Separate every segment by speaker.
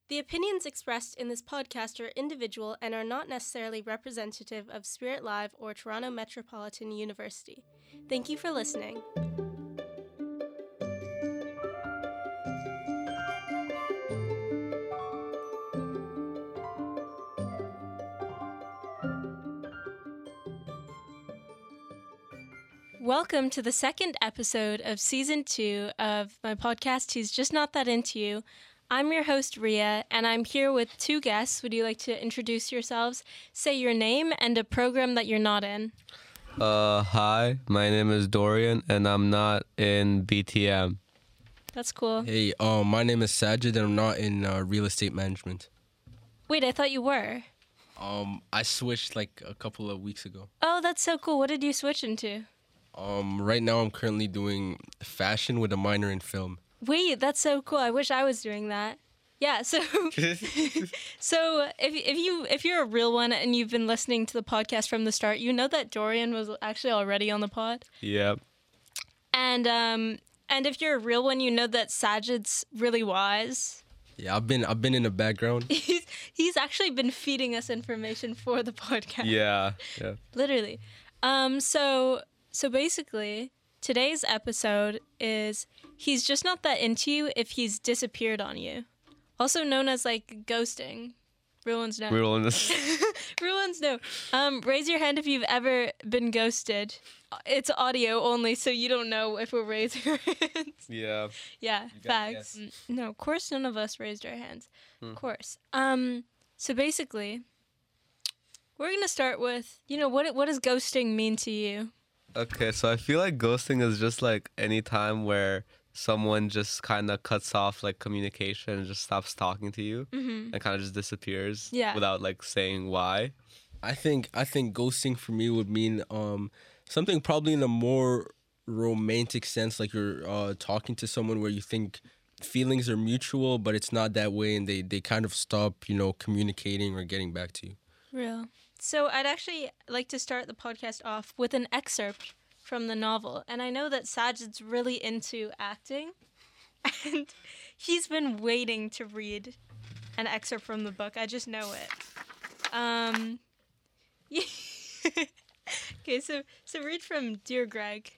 Speaker 1: The opinions expressed in this podcast are individual and are not necessarily representative of Spirit Live or Toronto Metropolitan University. Thank you for listening. Welcome to the second episode of Season 2 of my podcast, He's Just Not That Into You. I'm your host, Ria, and I'm here with two guests. Would you like to introduce yourselves? Say your name and a program that you're not in.
Speaker 2: Hi, my name is Dorian, and I'm not in BTM.
Speaker 1: That's cool.
Speaker 3: Hey, my name is Sajid, and I'm not in real estate management.
Speaker 1: Wait, I thought you were.
Speaker 3: I switched like a couple of weeks ago.
Speaker 1: Oh, that's so cool. What did you switch into?
Speaker 3: Right now I'm currently doing fashion with a minor in film.
Speaker 1: Wait, that's so cool. I wish I was doing that. Yeah, so so if you're a real one and you've been listening to the podcast from the start, you know that Dorian was actually already on the pod.
Speaker 2: Yep.
Speaker 1: And if you're a real one, you know that Sajid's really wise.
Speaker 3: Yeah, I've been in the background.
Speaker 1: He's actually been feeding us information for the podcast.
Speaker 2: Yeah.
Speaker 1: Literally. So basically, today's episode is He's Just Not That Into You if he's disappeared on you. Also known as, like, ghosting. Real ones know.
Speaker 2: We're on this.
Speaker 1: Real ones know. Raise your hand if you've ever been ghosted. It's audio only, so you don't know if we're raising our hands.
Speaker 2: Yeah.
Speaker 1: Yeah, facts. No, of course none of us raised our hands. Of course. So basically, we're going to start with, what does ghosting mean to you?
Speaker 2: Okay, so I feel like ghosting is just like any time where someone just kind of cuts off like communication and just stops talking to you and kind of just disappears without like saying why.
Speaker 3: I think ghosting for me would mean something probably in a more romantic sense, like you're talking to someone where you think feelings are mutual, but it's not that way, and they kind of stop, communicating or getting back to you.
Speaker 1: Real. So I'd actually like to start the podcast off with an excerpt from the novel. And I know that Sajid's really into acting, and he's been waiting to read an excerpt from the book. I just know it. Okay, so read from Dear Greg.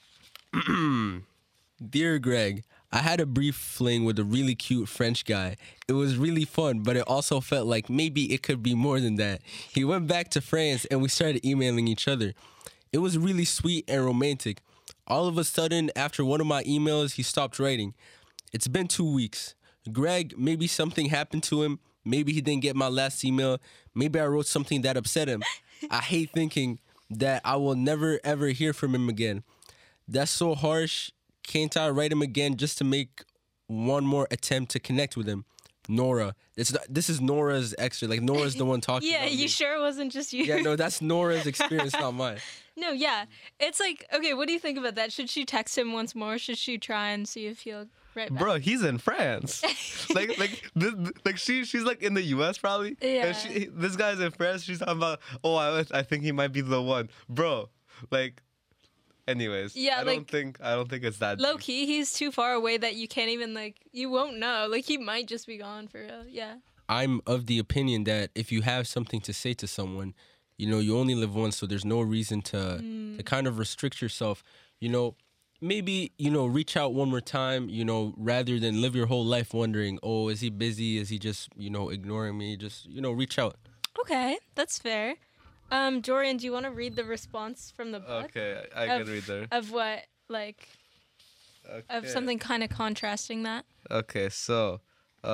Speaker 3: Dear Greg, I had a brief fling with a really cute French guy. It was really fun, but it also felt like maybe it could be more than that. He went back to France and we started emailing each other. It was really sweet and romantic. All of a sudden, after one of my emails, he stopped writing. It's been 2 weeks. Greg, maybe something happened to him. Maybe he didn't get my last email. Maybe I wrote something that upset him. I hate thinking that I will never, ever hear from him again. That's so harsh. Can't I write him again just to make one more attempt to connect with him? Nora. This is Nora's extra. Like, Nora's the one talking about
Speaker 1: Yeah, you
Speaker 3: me.
Speaker 1: sure it wasn't just you?
Speaker 3: Yeah, no, that's Nora's experience, not mine.
Speaker 1: No, yeah. It's like, okay, what do you think about that? Should she text him once more? Should she try and see if he'll write back?
Speaker 2: Bro, he's in France. She's like in the US probably.
Speaker 1: Yeah.
Speaker 2: And this guy's in France. She's talking about, I think he might be the one. Bro, like, anyways.
Speaker 1: Yeah,
Speaker 2: I don't think it's that
Speaker 1: Low
Speaker 2: deep.
Speaker 1: key, he's too far away that you can't even, you won't know. Like, he might just be gone for real. Yeah.
Speaker 3: I'm of the opinion that if you have something to say to someone, you only live once, so there's no reason to kind of restrict yourself. Maybe, reach out one more time, rather than live your whole life wondering, oh, is he busy? Is he just, ignoring me? Just, reach out.
Speaker 1: Okay, that's fair. Dorian, do you want to read the response from the book?
Speaker 2: Okay, I can read there.
Speaker 1: Of what, of something kind of contrasting that?
Speaker 2: Okay, so,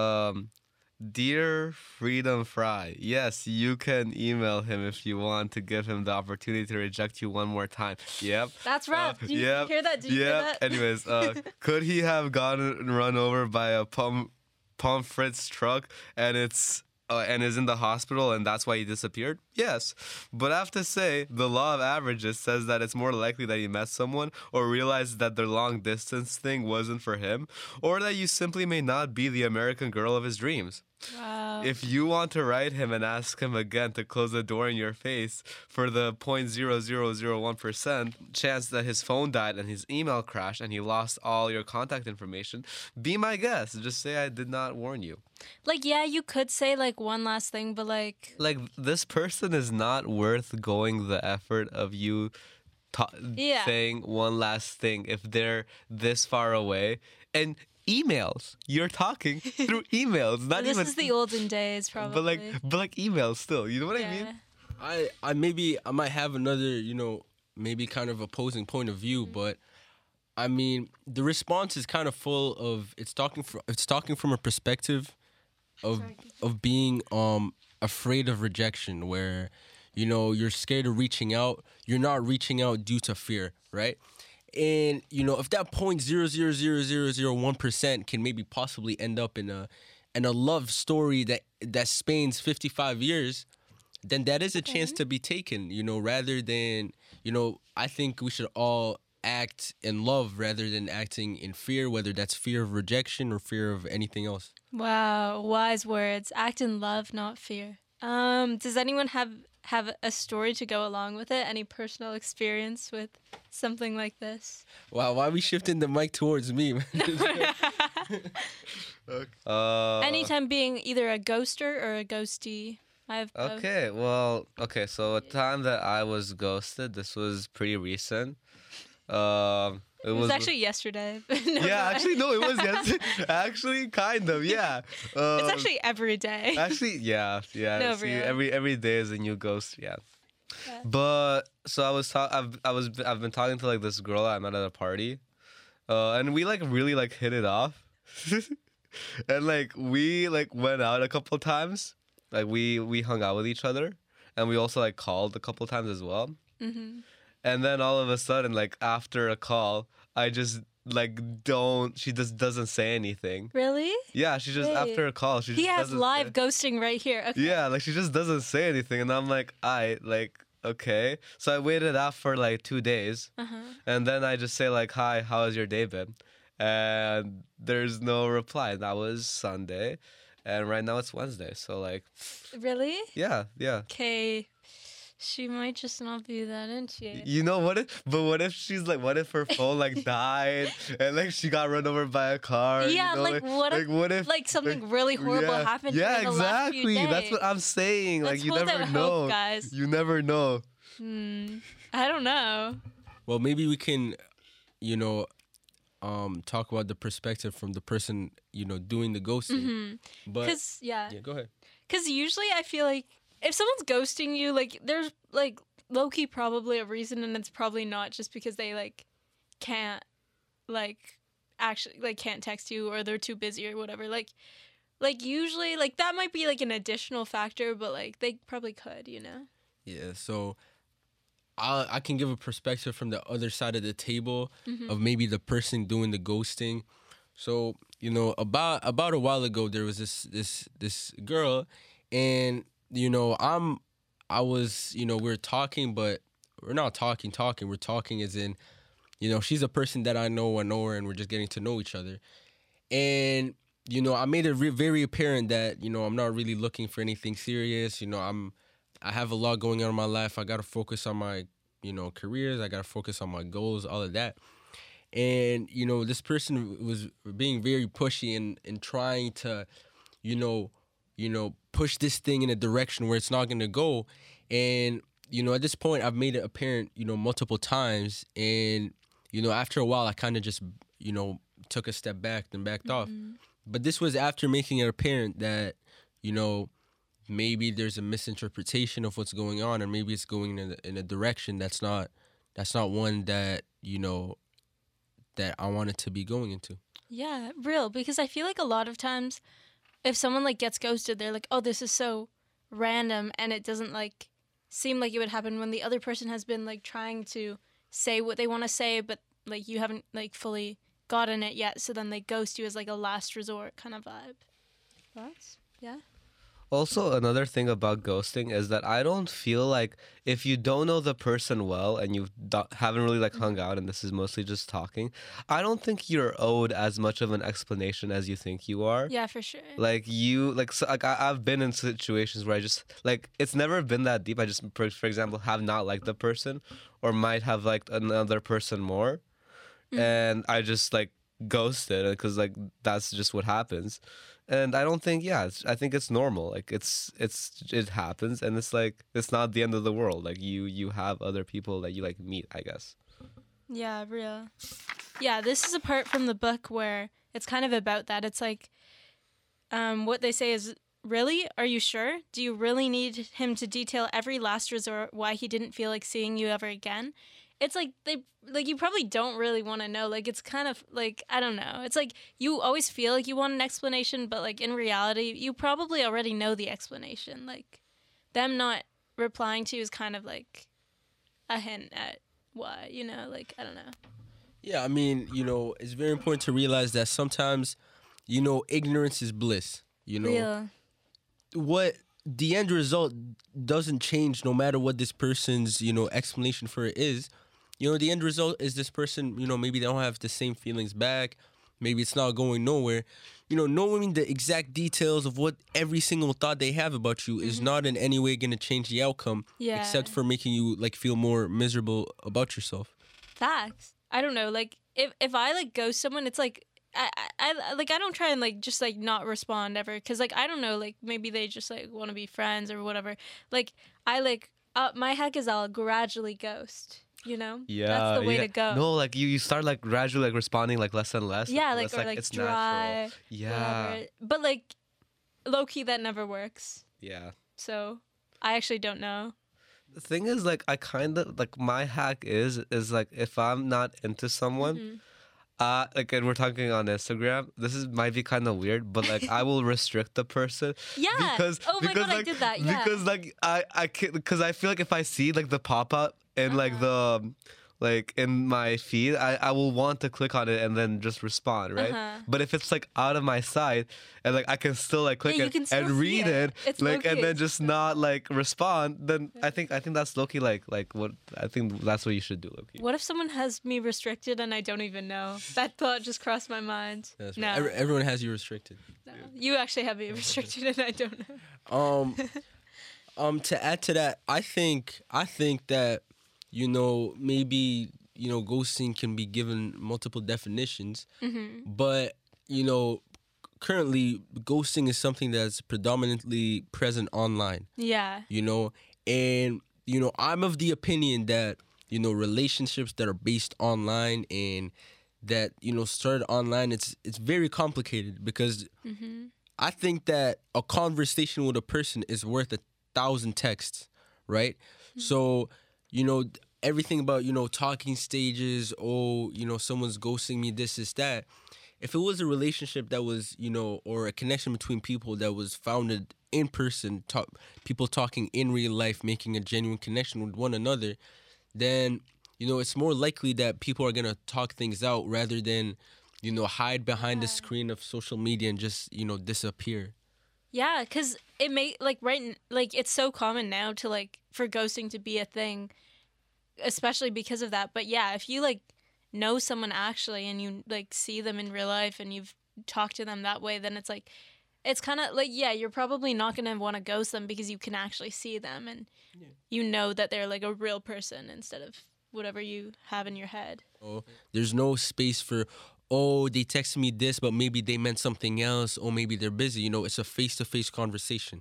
Speaker 2: Dear Freedom Fry, yes, you can email him if you want to give him the opportunity to reject you one more time. Yep.
Speaker 1: That's rap. Do you hear that? Do you hear that?
Speaker 2: Anyways, could he have gotten run over by a Pomfret's truck and is in the hospital and that's why he disappeared? Yes. But I have to say, the law of averages says that it's more likely that he met someone or realized that their long distance thing wasn't for him, or that you simply may not be the American girl of his dreams.
Speaker 1: Wow.
Speaker 2: If you want to write him and ask him again to close the door in your face for the 0.0001% chance that his phone died and his email crashed and he lost all your contact information, be my guest. Just say I did not warn you.
Speaker 1: Like, yeah, you could say like one last thing, but like,
Speaker 2: Like this person is not worth going the effort of you
Speaker 1: Yeah.
Speaker 2: saying one last thing if they're this far away. And emails, you're talking through emails, not
Speaker 1: this
Speaker 2: even.
Speaker 1: is the olden days, probably.
Speaker 2: but like emails still. You know what I
Speaker 1: yeah.
Speaker 2: mean?
Speaker 3: I maybe I might have another, maybe kind of opposing point of view, but I mean the response is kind of full of it's talking from a perspective of being afraid of rejection, where you're scared of reaching out. You're not reaching out due to fear, right? And if that 0.0000001% can maybe possibly end up in a love story that spans 55 years, then that is a chance to be taken, rather than, I think we should all act in love rather than acting in fear, whether that's fear of rejection or fear of anything else.
Speaker 1: Wow, wise words. Act in love, not fear. Does anyone have a story to go along with it? Any personal experience with something like this?
Speaker 3: Wow, why are we shifting the mic towards me, man?
Speaker 1: Anytime being either a ghoster or a ghostie. I have both.
Speaker 2: Okay, so a time that I was ghosted, this was pretty recent. It
Speaker 1: was actually yesterday. No,
Speaker 2: yeah, actually, no, it was yesterday. Actually, kind of, yeah.
Speaker 1: It's actually every day.
Speaker 2: Actually, yeah.
Speaker 1: No,
Speaker 2: See,
Speaker 1: really.
Speaker 2: every day is a new ghost, yeah.
Speaker 1: Yeah.
Speaker 2: But so I've been talking to like this girl I met at a party, and we like really like hit it off, and like we like went out a couple times, like we hung out with each other, and we also like called a couple times as well.
Speaker 1: Mm-hmm.
Speaker 2: And then all of a sudden, like after a call, I just like she just doesn't say anything.
Speaker 1: Really?
Speaker 2: Yeah, she just
Speaker 1: Wait.
Speaker 2: after a call, she just
Speaker 1: He has
Speaker 2: doesn't
Speaker 1: live
Speaker 2: say,
Speaker 1: ghosting right here. Okay.
Speaker 2: yeah, like she just doesn't say anything, and I'm like, okay. So I waited out for like 2 days,
Speaker 1: Uh-huh.
Speaker 2: and then I just say like, hi, how has your day been? And there's no reply. That was Sunday, and right now it's Wednesday. So like,
Speaker 1: Really?
Speaker 2: yeah.
Speaker 1: Okay. She might just not be that into you.
Speaker 2: You know what if she's like, what if her phone like died and like she got run over by a car?
Speaker 1: Yeah,
Speaker 2: you know?
Speaker 1: like what if like something really horrible happened to
Speaker 2: yeah,
Speaker 1: her the last few
Speaker 2: exactly.
Speaker 1: days?
Speaker 2: That's what I'm saying.
Speaker 1: Let's
Speaker 2: like you
Speaker 1: hold
Speaker 2: never
Speaker 1: out
Speaker 2: know,
Speaker 1: hope, guys.
Speaker 2: You never know.
Speaker 1: I don't know.
Speaker 3: Well, maybe we can, talk about the perspective from the person, doing the ghosting. But
Speaker 1: Because
Speaker 3: yeah, go ahead.
Speaker 1: Because usually I feel like if someone's ghosting you, like there's like low key probably a reason, and it's probably not just because they like can't like actually like can't text you or they're too busy or whatever. Like usually like that might be like an additional factor, but like they probably could,
Speaker 3: Yeah, so I can give a perspective from the other side of the table of maybe the person doing the ghosting. So, about a while ago there was this girl, and I was, we were talking, but we're not talking. We're talking as in, she's a person that I know her, and we're just getting to know each other. And, I made it very apparent that, I'm not really looking for anything serious. I have a lot going on in my life. I got to focus on my, careers. I got to focus on my goals, all of that. And, this person was being very pushy and trying to, push this thing in a direction where it's not going to go. And, at this point, I've made it apparent, multiple times. And, after a while, I kind of just, took a step back and backed off. But this was after making it apparent that, maybe there's a misinterpretation of what's going on, or maybe it's going in a direction that's not one that, that I wanted to be going into.
Speaker 1: Yeah, real. Because I feel like a lot of times if someone like gets ghosted, they're like, oh, this is so random, and it doesn't like seem like it would happen when the other person has been like trying to say what they want to say, but like you haven't like fully gotten it yet, so then they ghost you as like a last resort kind of vibe. Thoughts? Yeah.
Speaker 2: Also, another thing about ghosting is that I don't feel like if you don't know the person well and you haven't really like hung out, and this is mostly just talking, I don't think you're owed as much of an explanation as you think you are.
Speaker 1: Yeah, for sure.
Speaker 2: Like I've been in situations where I just like it's never been that deep. I just, for example, have not liked the person or might have liked another person more, and I just like ghosted because like that's just what happens. And I don't think, I think it's normal. Like it happens, and it's like it's not the end of the world. Like you have other people that you like meet, I guess.
Speaker 1: Yeah, real. Yeah, this is a part from the book where it's kind of about that. It's like, what they say is, really? Are you sure? Do you really need him to detail every last resort why he didn't feel like seeing you ever again? It's like you probably don't really want to know. Like, it's kind of like, I don't know. It's like you always feel like you want an explanation, but like in reality, you probably already know the explanation. Like, them not replying to you is kind of like a hint at why, like, I don't know.
Speaker 3: Yeah, I mean, it's very important to realize that sometimes, ignorance is bliss.
Speaker 1: Real.
Speaker 3: What the end result doesn't change no matter what this person's, explanation for it is. The end result is this person, maybe they don't have the same feelings back. Maybe it's not going nowhere. Knowing the exact details of what every single thought they have about you is not in any way going to change the outcome.
Speaker 1: Yeah.
Speaker 3: Except for making you, like, feel more miserable about yourself.
Speaker 1: Facts. I don't know. Like, if I, like, ghost someone, it's like, I don't try and, like, just, like, not respond ever. Because, like, I don't know, like, maybe they just, like, want to be friends or whatever. Like, my hack is I'll gradually ghost.
Speaker 2: Yeah,
Speaker 1: that's the way to go.
Speaker 2: No, like you start like gradually like responding like less and less.
Speaker 1: Yeah,
Speaker 2: like,
Speaker 1: or like
Speaker 2: it's
Speaker 1: dry.
Speaker 2: natural. Yeah,
Speaker 1: whatever. But like low key, that never works.
Speaker 2: yeah.
Speaker 1: So I actually don't know.
Speaker 2: The thing is, like, I kind of like my hack is like if I'm not into someone, like, and we're talking on Instagram, might be kind of weird, but like I will restrict the person.
Speaker 1: Yeah.
Speaker 2: Because
Speaker 1: oh my god,
Speaker 2: like,
Speaker 1: I did that. Yeah.
Speaker 2: Because like because I feel like if I see like the pop up and like the like in my feed, I will want to click on it and then just respond, right? But if it's like out of my sight and like I can still like click
Speaker 1: you
Speaker 2: it
Speaker 1: can still
Speaker 2: and
Speaker 1: see
Speaker 2: read it,
Speaker 1: It's
Speaker 2: like, and
Speaker 1: low-key.
Speaker 2: then just not like respond, then I think that's low-key like what I think that's what you should do, low-key.
Speaker 1: What if someone has me restricted and I don't even know? That thought just crossed my mind.
Speaker 3: That's
Speaker 1: No,
Speaker 3: right. Everyone has you restricted.
Speaker 1: no. You actually have me restricted and I don't know.
Speaker 3: To add to that, I think that maybe ghosting can be given multiple definitions, but currently ghosting is something that's predominantly present online.
Speaker 1: Yeah.
Speaker 3: And I'm of the opinion that relationships that are based online and that started online, it's very complicated because I think that a conversation with a person is worth 1,000 texts, right? So everything about talking stages, someone's ghosting me, this is that. If it was a relationship that was or a connection between people that was founded in person, people talking in real life, making a genuine connection with one another, then it's more likely that people are gonna talk things out rather than hide behind the screen of social media and just disappear.
Speaker 1: Yeah, because it it's so common now to like for ghosting to be a thing, especially because of that. But yeah, if you like know someone actually and you like see them in real life and you've talked to them that way, then it's like it's kind of like, yeah, you're probably not going to want to ghost them because you can actually see them and you know that they're like a real person instead of whatever you have in your head.
Speaker 3: Oh, there's no space for, oh, they texted me this, but maybe they meant something else, or maybe they're busy. It's a face-to-face conversation.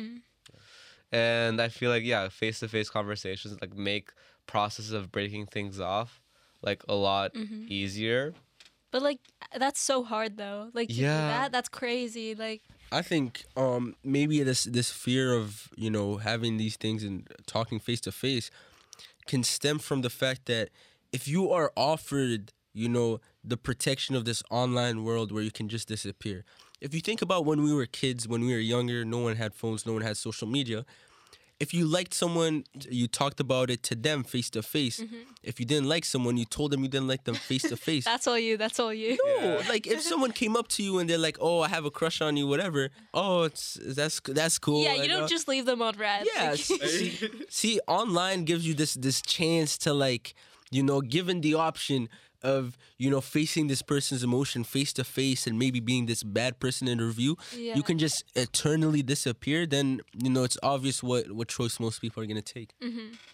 Speaker 2: And I feel like, yeah, face-to-face conversations like make processes of breaking things off like a lot easier.
Speaker 1: But like that's so hard though. Like to do
Speaker 2: Yeah.
Speaker 1: that's crazy. Like
Speaker 3: I think maybe this fear of having these things and talking face to face can stem from the fact that if you are offered the protection of this online world where you can just disappear. If you think about when we were kids, when we were younger, no one had phones, no one had social media. If you liked someone, you talked about it to them face to face. If you didn't like someone, you told them you didn't like them face to face.
Speaker 1: that's all you. That's all you.
Speaker 3: No, like if someone came up to you and they're like, "Oh, I have a crush on you," whatever. Oh, that's cool.
Speaker 1: Yeah,
Speaker 3: like,
Speaker 1: you don't just leave them on red.
Speaker 3: Yeah,
Speaker 1: Like,
Speaker 3: see, online gives you this chance to like, given the option of facing this person's emotion face to face and maybe being this bad person in review,
Speaker 1: Yeah.
Speaker 3: you can just eternally disappear. Then it's obvious what choice most people are gonna take.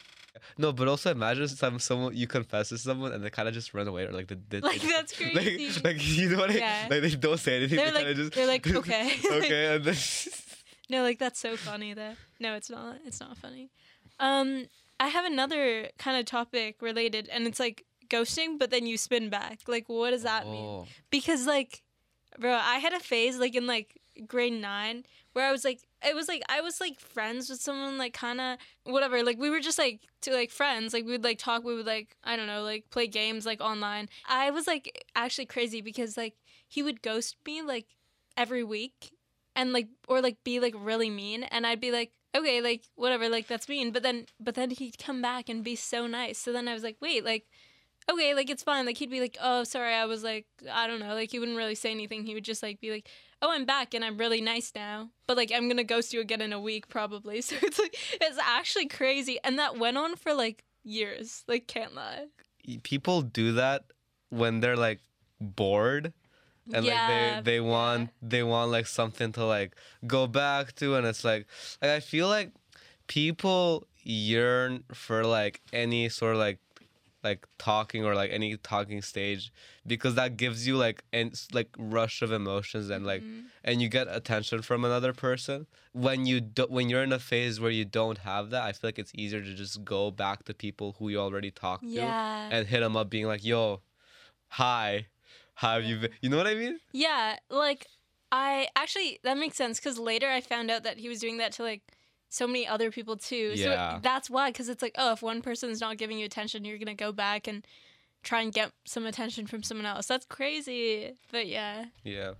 Speaker 2: no, but also imagine someone you confess to someone and they kind of just run away or like
Speaker 1: Like, that's crazy.
Speaker 2: like you know what I
Speaker 1: Yeah.
Speaker 2: like, they don't say anything.
Speaker 1: They're
Speaker 2: They
Speaker 1: like,
Speaker 2: kind of just
Speaker 1: they're like, okay.
Speaker 2: okay, and then
Speaker 1: No, like that's so funny though. No, it's not. It's not funny. I have another kind of topic related, and it's like ghosting, but then you spin back. Like, what does that mean?
Speaker 2: Oh.
Speaker 1: Because like, bro, I had a phase like in like grade 9 where I was like, it was like I was like friends with someone, like kind of whatever. Like we were just like friends. Like we would like talk. We would like, I don't know, like play games like online. I was like actually crazy because like he would ghost me like every week, and like or like be like really mean, and I'd be like, okay, like whatever, like that's mean. But then he'd come back and be so nice. So then I was like, wait, like okay, like it's fine. Like he'd be like, oh, sorry, I was like, I don't know. Like he wouldn't really say anything. He would just like be like, oh, I'm back and I'm really nice now. But like I'm gonna ghost you again in a week probably. So it's like it's actually crazy, and that went on for like years. Like can't lie.
Speaker 2: People do that when they're like bored. And
Speaker 1: Yeah,
Speaker 2: like they want like something to like go back to, and it's like I feel like people yearn for like any sort of like talking or like any talking stage, because that gives you like like rush of emotions and like and you get attention from another person. When you're in a phase where you don't have that, I feel like it's easier to just go back to people who you already talked to
Speaker 1: Yeah.
Speaker 2: and hit them up being like, yo, hi, how have you been? You know what I mean?
Speaker 1: Yeah, like I actually that makes sense because later I found out that he was doing that to like so many other people too.
Speaker 2: Yeah.
Speaker 1: So that's why, because it's like, oh, if one person's not giving you attention, you're gonna go back and try and get some attention from someone else. That's crazy. But yeah.
Speaker 2: Yeah.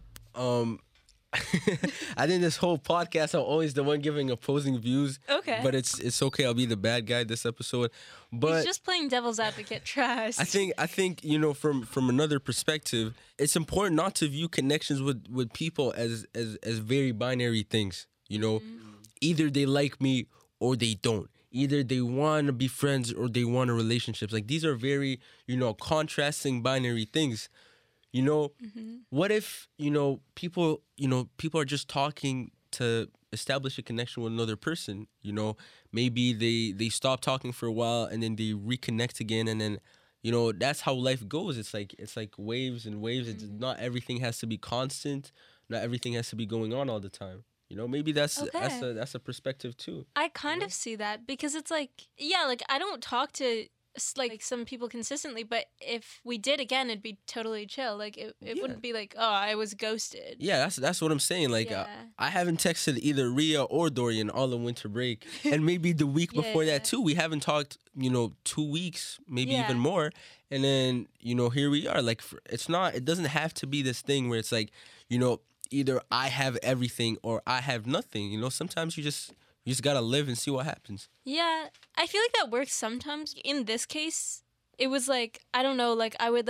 Speaker 3: I think this whole podcast I'm always the one giving opposing views.
Speaker 1: Okay.
Speaker 3: But it's okay. I'll be the bad guy this episode. But
Speaker 1: He's just playing devil's advocate. Trust.
Speaker 3: I think you know, from another perspective, it's important not to view connections with people as very binary things. You know, either they like me or they don't. Either they want to be friends or they want a relationship. Like these are very, you know, contrasting binary things. You know, what if, you know, people are just talking to establish a connection with another person. You know, maybe they stop talking for a while and then they reconnect again, and then, you know, that's how life goes. It's like waves and waves. It's not everything has to be constant. Not everything has to be going on all the time. You know, maybe that's a perspective too.
Speaker 1: I kind of see that because it's like, yeah, like I don't talk to like some people consistently, but if we did again, it'd be totally chill. Like it wouldn't be like, oh, I was ghosted.
Speaker 3: Yeah, that's what I'm saying. Like
Speaker 1: Yeah.
Speaker 3: I haven't texted either Ria or Dorian all of winter break, and maybe the week before
Speaker 1: Yeah.
Speaker 3: that too. We haven't talked, you know, 2 weeks, maybe
Speaker 1: Yeah.
Speaker 3: even more. And then, you know, here we are. Like it doesn't have to be this thing where it's like, you know, either I have everything or I have nothing. You know, sometimes you just gotta live and see what happens.
Speaker 1: Yeah, I feel like that works sometimes. In this case, it was like, I don't know, like I would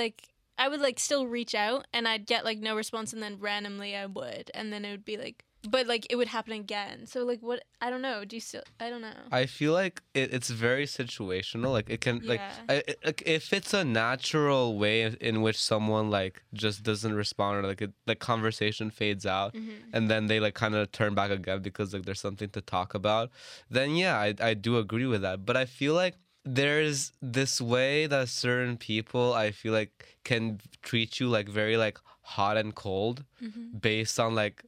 Speaker 1: still reach out and I'd get like no response, and then randomly I would, and then it would be like, but like it would happen again. So like what, I don't know. I don't know.
Speaker 2: I feel like it's very situational. Like it can like
Speaker 1: Yeah.
Speaker 2: like if it's a natural way in which someone like just doesn't respond, or like the conversation fades out, and then they like kind of turn back again because like there's something to talk about, then yeah, I do agree with that. But I feel like there's this way that certain people, I feel like, can treat you like very like hot and cold based on like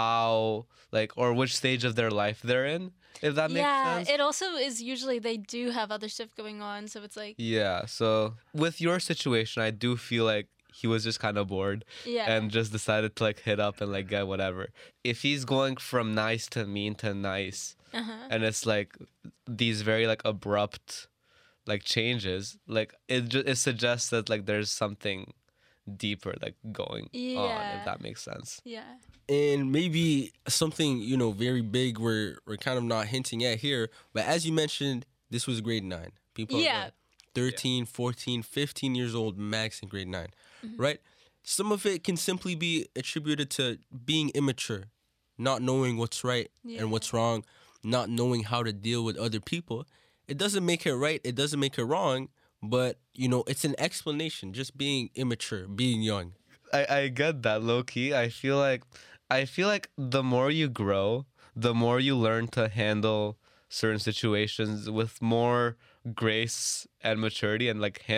Speaker 2: how like or which stage of their life they're in, if that makes sense.
Speaker 1: It also is usually they do have other stuff going on, so it's like,
Speaker 2: Yeah, so with your situation, I do feel like he was just kind of bored
Speaker 1: yeah.
Speaker 2: and just decided to like hit up and like get whatever. If he's going from nice to mean to nice, and it's like these very like abrupt like changes, like it suggests that like there's something deeper like going on,
Speaker 1: Yeah.
Speaker 2: if that makes sense.
Speaker 1: Yeah.
Speaker 3: And maybe something, you know, very big we're kind of not hinting at here, but as you mentioned, this was grade 9. People are
Speaker 1: Yeah.
Speaker 3: like 13, 14, 15 years old max in grade 9, right? Some of it can simply be attributed to being immature, not knowing what's right and what's wrong, not knowing how to deal with other people. It doesn't make it right, it doesn't make it wrong, but, you know, it's an explanation, just being immature, being young.
Speaker 2: I get that, low key. I feel like the more you grow, the more you learn to handle certain situations with more grace and maturity and like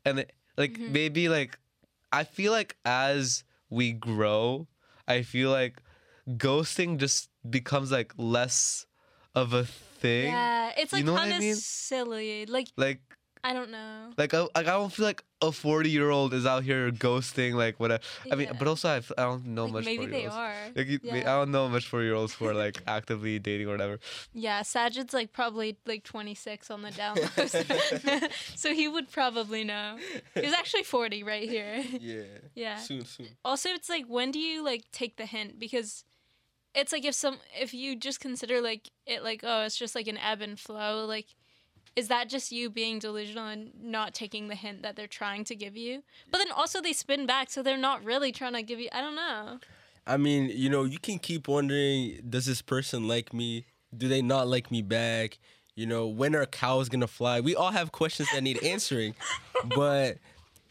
Speaker 2: maybe like I feel like as we grow, I feel like ghosting just becomes like less of a thing.
Speaker 1: Yeah, it's like
Speaker 2: You know what
Speaker 1: kind
Speaker 2: I
Speaker 1: of
Speaker 2: mean?
Speaker 1: silly. Like
Speaker 2: Like
Speaker 1: I don't know.
Speaker 2: I don't feel like a 40-year-old is out here ghosting like whatever. I mean,
Speaker 1: Yeah.
Speaker 2: but also I don't know
Speaker 1: Like
Speaker 2: much
Speaker 1: maybe they
Speaker 2: 40-year-olds.
Speaker 1: are.
Speaker 2: Like I
Speaker 1: Yeah.
Speaker 2: don't know much 40-year-olds who are like actively dating or whatever.
Speaker 1: Yeah, Sajid's like probably like 26 on the down low. So he would probably know. He's actually 40 right here.
Speaker 3: Yeah.
Speaker 1: Yeah.
Speaker 3: Soon.
Speaker 1: Also, it's like when do you like take the hint? Because it's like if you just consider like it like, oh, it's just like an ebb and flow, like is that just you being delusional and not taking the hint that they're trying to give you? But then also they spin back, so they're not really trying to give you. I don't know.
Speaker 3: I mean, you know, you can keep wondering, does this person like me? Do they not like me back? You know, when are cows gonna fly? We all have questions that need answering, but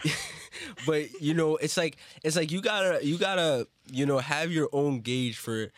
Speaker 3: you know, it's like you gotta you know have your own gauge for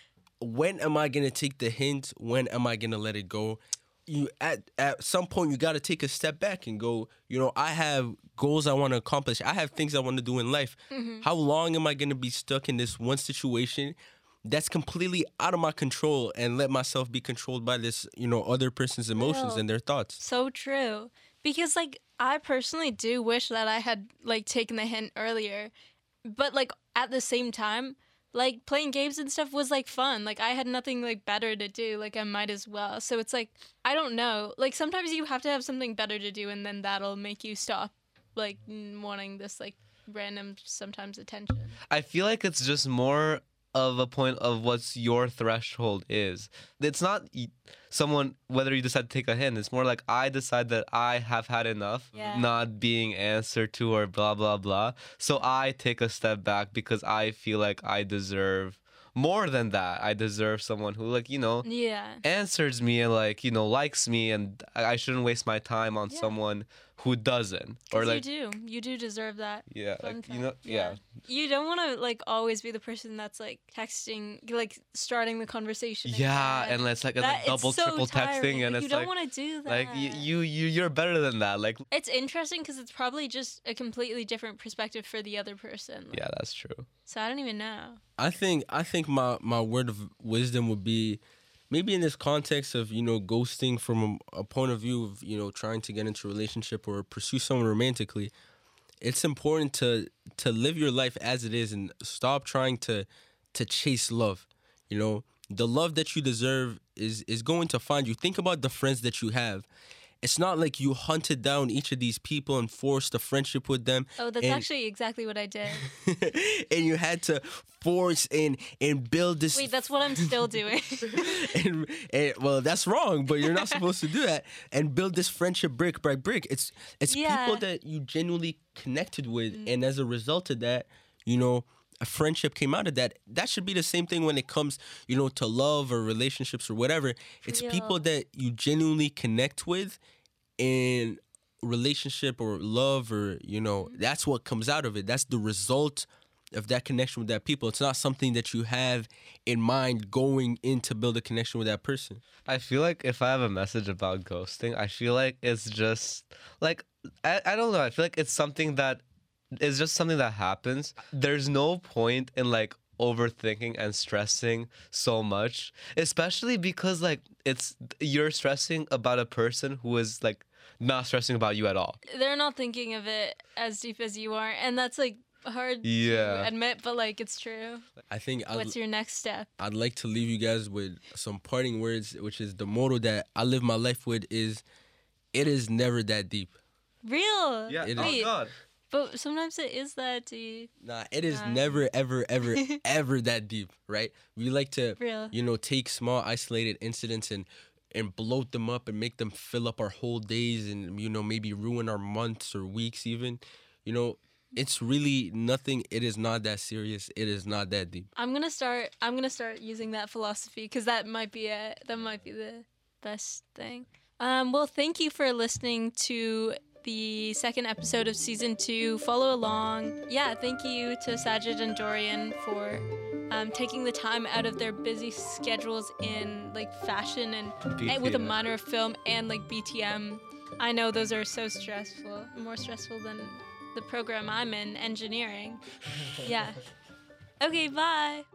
Speaker 3: when am I gonna take the hint? When am I gonna let it go? You at some point you got to take a step back and go, you know, I have goals I want to accomplish. I have things I want to do in life. How long am I going to be stuck in this one situation that's completely out of my control and let myself be controlled by this, you know, other person's emotions
Speaker 1: Real.
Speaker 3: and their thoughts?
Speaker 1: So true. Because like I personally do wish that I had like taken the hint earlier. But like at the same time, like playing games and stuff was like fun. Like I had nothing like better to do. Like I might as well. So it's like I don't know. Like sometimes you have to have something better to do and then that'll make you stop like wanting this like random sometimes attention.
Speaker 2: I feel like it's just more of a point of what's your threshold is. It's not someone whether you decide to take a hint. It's more like I decide that I have had enough
Speaker 1: Yeah.
Speaker 2: not being answered to or blah blah blah. So I take a step back because I feel like I deserve more than that. I deserve someone who like, you know,
Speaker 1: Yeah.
Speaker 2: answers me and like, you know, likes me, and I shouldn't waste my time on
Speaker 1: Yeah.
Speaker 2: someone who doesn't. Or
Speaker 1: 'Cause
Speaker 2: like
Speaker 1: you do deserve that.
Speaker 2: yeah,
Speaker 1: Fun
Speaker 2: like you know,
Speaker 1: fact,
Speaker 2: yeah.
Speaker 1: You don't want to like always be the person that's like texting, like starting the conversation.
Speaker 2: Yeah,
Speaker 1: again.
Speaker 2: and it's like a
Speaker 1: That- it's
Speaker 2: double,
Speaker 1: so
Speaker 2: triple
Speaker 1: tiring.
Speaker 2: texting, and
Speaker 1: Like,
Speaker 2: it's
Speaker 1: you don't
Speaker 2: like,
Speaker 1: want to do that.
Speaker 2: like you're better than that. Like,
Speaker 1: It's interesting because it's probably just a completely different perspective for the other person. Like,
Speaker 2: yeah, that's true.
Speaker 1: So I don't even know.
Speaker 3: I think my word of wisdom would be maybe in this context of, you know, ghosting from a point of view of, you know, trying to get into a relationship or pursue someone romantically. It's important to live your life as it is and stop trying to chase love. You know, the love that you deserve is going to find you. Think about the friends that you have. It's not like you hunted down each of these people and forced a friendship with them.
Speaker 1: Oh, that's
Speaker 3: and,
Speaker 1: actually exactly what I did.
Speaker 3: and you had to force and build this.
Speaker 1: Wait, that's what I'm still doing.
Speaker 3: and well, that's wrong, but you're not supposed to do that. And build this friendship brick by brick. It's
Speaker 1: Yeah.
Speaker 3: people that you genuinely connected with, and as a result of that, you know, a friendship came out of that. That should be the same thing when it comes, you know, to love or relationships or whatever. It's people
Speaker 1: Real.
Speaker 3: that you genuinely connect with, and relationship or love or, you know, that's what comes out of it. That's the result of that connection with that people. It's not something that you have in mind going in to build a connection with that person.
Speaker 2: I feel like if I have a message about ghosting, I feel like it's just like I don't know. I feel like it's something that is just something that happens. There's no point in like overthinking and stressing so much, especially because like you're stressing about a person who is like not stressing about you at all.
Speaker 1: They're not thinking of it as deep as you are, and that's like hard
Speaker 2: Yeah.
Speaker 1: to admit, but like it's true.
Speaker 3: I think
Speaker 1: What's your next step?
Speaker 3: I'd like to leave you guys with some parting words, which is the motto that I live my life with is, it is never that deep.
Speaker 1: Real?
Speaker 3: It
Speaker 2: Oh
Speaker 3: is.
Speaker 2: God.
Speaker 1: But sometimes it is that deep.
Speaker 3: Nah, it is
Speaker 1: Nah.
Speaker 3: never, ever, ever, ever that deep, right? We like to,
Speaker 1: Real.
Speaker 3: you know, take small isolated incidents and bloat them up and make them fill up our whole days and, you know, maybe ruin our months or weeks even. You know, it's really nothing. It is not that serious. It is not that deep.
Speaker 1: I'm gonna start using that philosophy because that might be it. That might be the best thing. Well, thank you for listening to the second episode of season 2. Follow along. Yeah, thank you to Sajid and Dorian for taking the time out of their busy schedules in like fashion and
Speaker 2: BTM.
Speaker 1: with a minor of film and like BTM. I know those are so stressful, more stressful than the program I'm in, engineering. Yeah. Okay, bye.